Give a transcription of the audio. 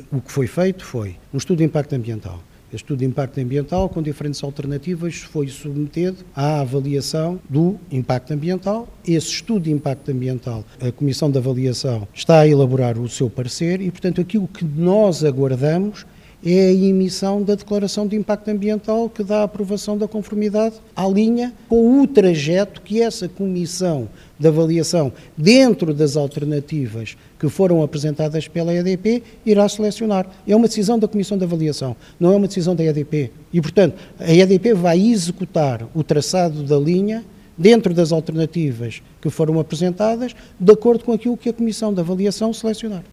O que foi feito foi um estudo de impacto ambiental. Este estudo de impacto ambiental, com diferentes alternativas, foi submetido à avaliação do impacto ambiental. Esse estudo de impacto ambiental, a Comissão de Avaliação está a elaborar o seu parecer e, portanto, aquilo que nós aguardamos é a emissão da declaração de impacto ambiental que dá a aprovação da conformidade à linha com o trajeto que essa comissão de avaliação, dentro das alternativas que foram apresentadas pela EDP, irá selecionar. É uma decisão da comissão de avaliação, não é uma decisão da EDP. E, portanto, a EDP vai executar o traçado da linha dentro das alternativas que foram apresentadas, de acordo com aquilo que a comissão de avaliação selecionar.